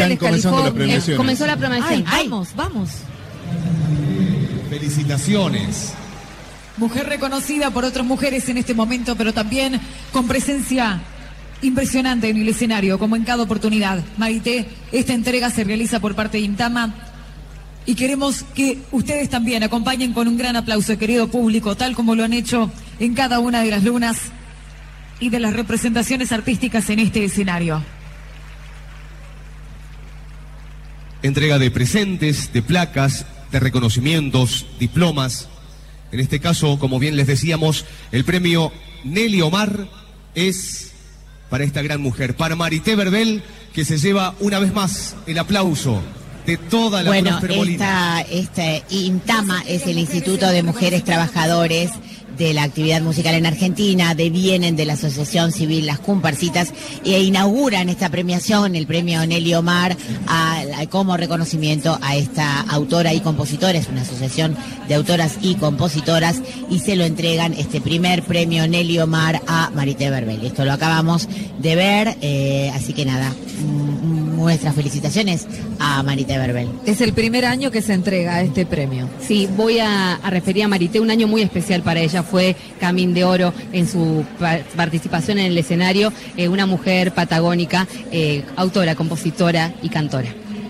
se descalificó. Comenzó la premiación. Vamos. Felicitaciones. Mujer reconocida por otras mujeres en este momento, pero también con presencia impresionante en el escenario, como en cada oportunidad. Marité, esta entrega se realiza por parte de Intama y queremos que ustedes también acompañen con un gran aplauso, querido público, tal como lo han hecho en cada una de las lunas y de las representaciones artísticas en este escenario. Entrega de presentes, de placas, de reconocimientos, diplomas. En este caso, como bien les decíamos, el premio Nelly Omar es para esta gran mujer, para Marité Verbel, que se lleva una vez más el aplauso de toda la Próspero Molina. INTAMA es el Instituto de Mujeres Trabajadores de la Actividad Musical en Argentina, vienen de la Asociación Civil Las Comparsitas e inauguran esta premiación, el premio Nelly Omar, como reconocimiento a esta autora y compositora. Es una asociación de autoras y compositoras y se lo entregan este primer premio Nelly Omar a Marité Verbel. Esto lo acabamos de ver, así que nada, nuestras felicitaciones a Marité Verbel. Es el primer año que se entrega este premio. Sí, voy a referir a Marité, un año muy especial para ella, fue Camín de Oro en su participación en el escenario, una mujer patagónica, autora, compositora y cantora.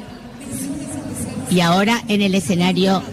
Y ahora en el escenario,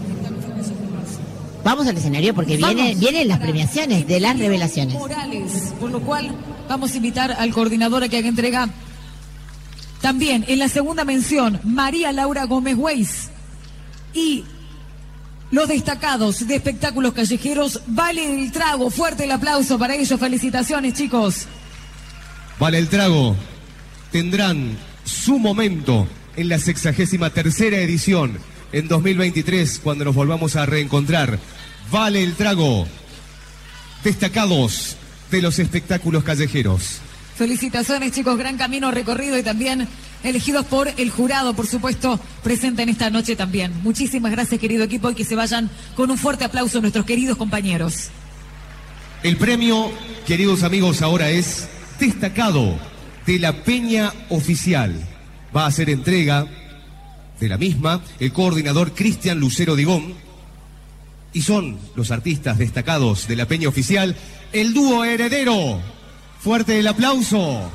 vamos al escenario porque vienen las premiaciones de las revelaciones. Morales, por lo cual vamos a invitar al coordinador a que haga entrega. También en la segunda mención, María Laura Gómez Weiss. Y los destacados de espectáculos callejeros, Vale el Trago. Fuerte el aplauso para ellos. Felicitaciones, chicos. Vale el Trago tendrán su momento en la 63ª edición en 2023, cuando nos volvamos a reencontrar. Vale el Trago, destacados de los espectáculos callejeros. Felicitaciones, chicos, gran camino recorrido y también elegidos por el jurado, por supuesto, presente en esta noche también. Muchísimas gracias, querido equipo, y que se vayan con un fuerte aplauso a nuestros queridos compañeros. El premio, queridos amigos, ahora es destacado de la Peña Oficial. Va a hacer entrega de la misma el coordinador Cristian Lucero Digón, y son los artistas destacados de la Peña Oficial, el dúo Heredero. Fuerte el aplauso.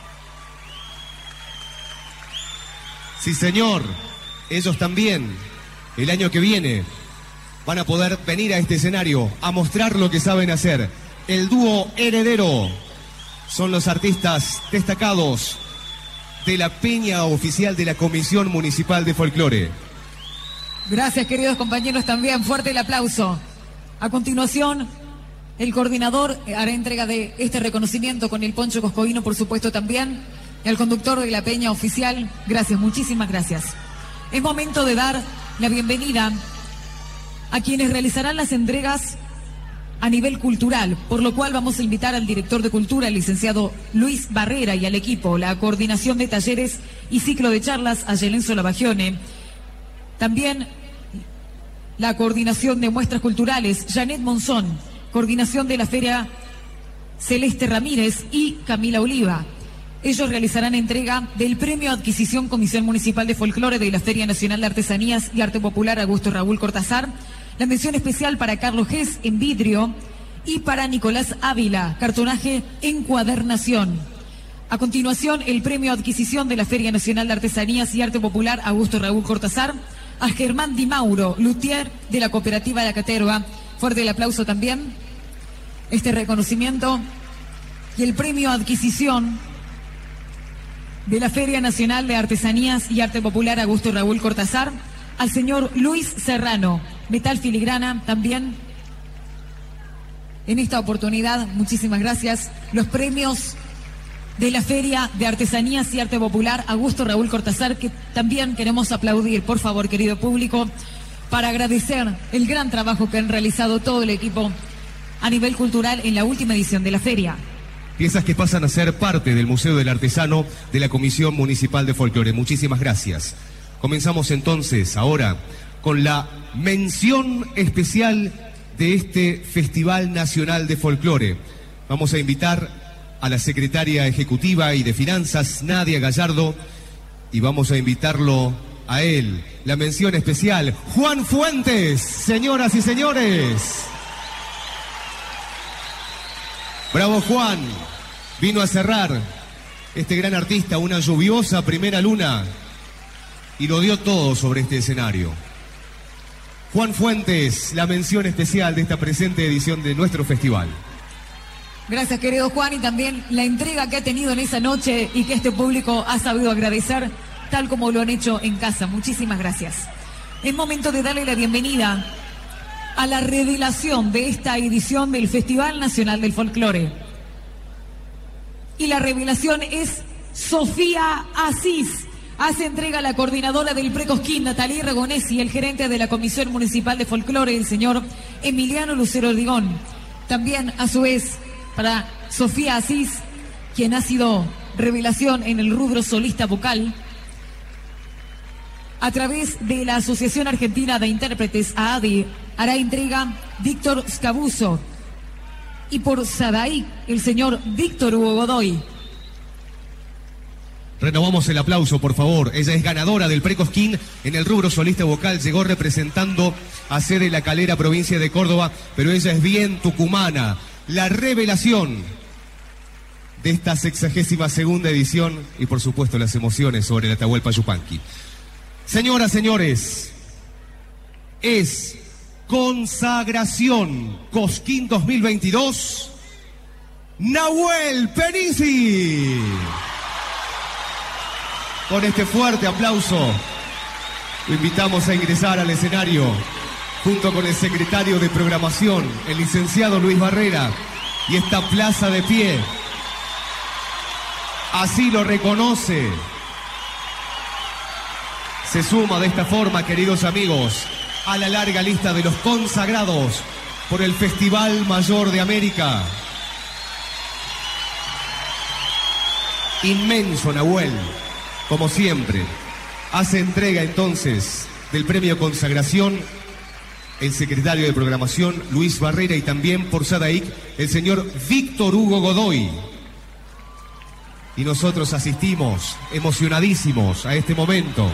Sí, señor. Ellos también, el año que viene, van a poder venir a este escenario a mostrar lo que saben hacer. El dúo Heredero son los artistas destacados de la Peña Oficial de la Comisión Municipal de Folclore. Gracias, queridos compañeros, también. Fuerte el aplauso. A continuación, el coordinador hará entrega de este reconocimiento con el poncho coscoíno, por supuesto, también. Y al conductor de la Peña Oficial, gracias, muchísimas gracias. Es momento de dar la bienvenida a quienes realizarán las entregas a nivel cultural, por lo cual vamos a invitar al director de Cultura, el licenciado Luis Barrera, y al equipo, la coordinación de talleres y ciclo de charlas, a Yelén Solabagione. También la coordinación de muestras culturales, Janet Monzón. Coordinación de la Feria, Celeste Ramírez y Camila Oliva. Ellos realizarán entrega del Premio Adquisición Comisión Municipal de Folclore de la Feria Nacional de Artesanías y Arte Popular Augusto Raúl Cortázar. La mención especial para Carlos Gess en vidrio y para Nicolás Ávila, cartonaje encuadernación. A continuación, el Premio Adquisición de la Feria Nacional de Artesanías y Arte Popular Augusto Raúl Cortázar a Germán Di Mauro, luthier de la Cooperativa de Acaterva. Fuerte el aplauso también. Este reconocimiento y el Premio Adquisición de la Feria Nacional de Artesanías y Arte Popular Augusto Raúl Cortázar al señor Luis Serrano, metal filigrana también. En esta oportunidad, muchísimas gracias. Los premios de la Feria de Artesanías y Arte Popular Augusto Raúl Cortázar, que también queremos aplaudir, por favor, querido público, para agradecer el gran trabajo que han realizado todo el equipo a nivel cultural en la última edición de la feria. Piezas que pasan a ser parte del Museo del Artesano de la Comisión Municipal de Folclore. Muchísimas gracias. Comenzamos entonces ahora con la mención especial de este Festival Nacional de Folclore. Vamos a invitar a la secretaria ejecutiva y de Finanzas, Nadia Gallardo, Y vamos a invitarlo a él. La mención especial, Juan Fuentes, señoras y señores. Bravo Juan, vino a cerrar este gran artista una lluviosa primera luna y lo dio todo sobre este escenario. Juan Fuentes, la mención especial de esta presente edición de nuestro festival. Gracias, querido Juan, y también la entrega que ha tenido en esa noche y que este público ha sabido agradecer tal como lo han hecho en casa. Muchísimas gracias. Es momento de darle la bienvenida a la revelación de esta edición del Festival Nacional del Folclore. Y la revelación es Sofía Asís. Hace entrega a la coordinadora del Precosquín, Natalia Ragonesi, y el gerente de la Comisión Municipal de Folclore, el señor Emiliano Lucero Ordigón. También, a su vez, para Sofía Asís, quien ha sido revelación en el rubro solista vocal, a través de la Asociación Argentina de Intérpretes, AADI, hará entrega Víctor Scabuso. Y por Sadaic, el señor Víctor Hugo Godoy. Renovamos el aplauso, por favor. Ella es ganadora del Precosquín en el rubro solista vocal. Llegó representando a sede La Calera, provincia de Córdoba, pero ella es bien tucumana. La revelación de esta 62ª edición y, por supuesto, las emociones sobre el Atahualpa Yupanqui. Señoras, señores, es Consagración Cosquín 2022, Nahuel Penici. Con este fuerte aplauso, lo invitamos a ingresar al escenario junto con el secretario de Programación, el licenciado Luis Barrera, y esta plaza de pie. Así lo reconoce. Se suma de esta forma, queridos amigos, a la larga lista de los consagrados por el Festival Mayor de América. Inmenso Nahuel. Como siempre, hace entrega entonces del premio Consagración el secretario de Programación Luis Barrera y también por Sadaic el señor Víctor Hugo Godoy. Y nosotros asistimos emocionadísimos a este momento.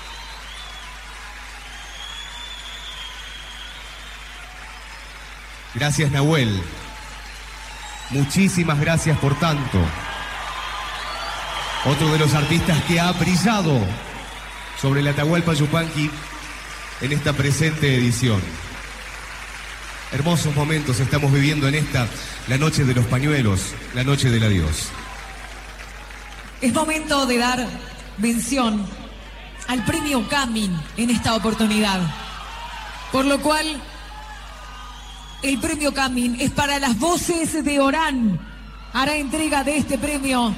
Gracias, Nahuel. Muchísimas gracias por tanto. Otro de los artistas que ha brillado sobre el Atahualpa Yupanqui en esta presente edición. Hermosos momentos estamos viviendo en esta, la noche de los pañuelos, la noche del adiós. Es momento de dar mención al premio Camin en esta oportunidad. Por lo cual, el premio Camin es para las voces de Orán. Hará entrega de este premio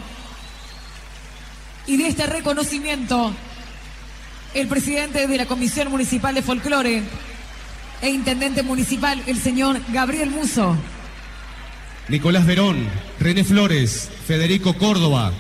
y de este reconocimiento el presidente de la Comisión Municipal de Folclore e intendente municipal, el señor Gabriel Muso. Nicolás Verón, René Flores, Federico Córdoba.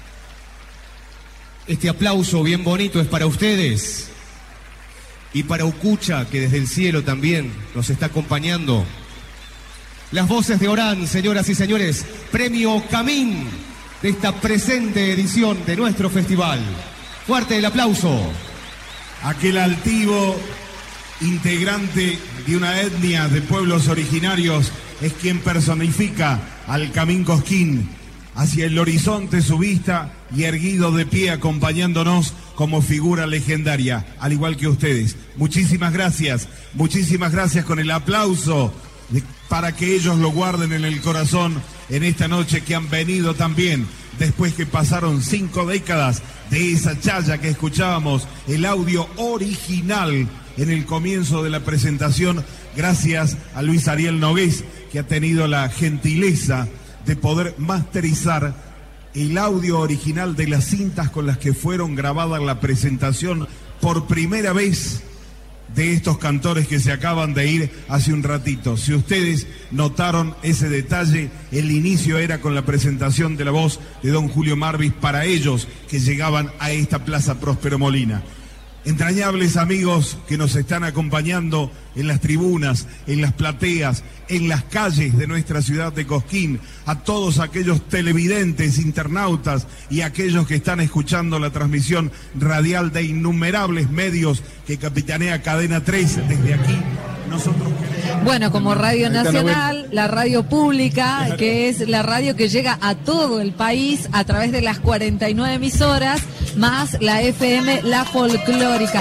Este aplauso bien bonito es para ustedes y para Ucucha, que desde el cielo también nos está acompañando. Las voces de Orán, señoras y señores, premio Camín de esta presente edición de nuestro festival. Fuerte el aplauso. Aquel altivo integrante de una etnia de pueblos originarios es quien personifica al Camín Cosquín. Hacia el horizonte su vista y erguido de pie acompañándonos como figura legendaria, al igual que ustedes. Muchísimas gracias con el aplauso para que ellos lo guarden en el corazón en esta noche que han venido también, después que pasaron 5 décadas de esa chaya que escuchábamos, el audio original en el comienzo de la presentación, gracias a Luis Ariel Nogués, que ha tenido la gentileza de poder masterizar el audio original de las cintas con las que fueron grabadas la presentación por primera vez de estos cantores que se acaban de ir hace un ratito. Si ustedes notaron ese detalle, el inicio era con la presentación de la voz de don Julio Marvis para ellos que llegaban a esta Plaza Próspero Molina. entrañables amigos que nos están acompañando en las tribunas, en las plateas, en las calles de nuestra ciudad de Cosquín, a todos aquellos televidentes, internautas y aquellos que están escuchando la transmisión radial de innumerables medios que capitanea Cadena 3 desde aquí. Nosotros queremos... Bueno, como Radio Nacional, la radio pública, que es la radio que llega a todo el país a través de las 49 emisoras, más la FM, la folclórica.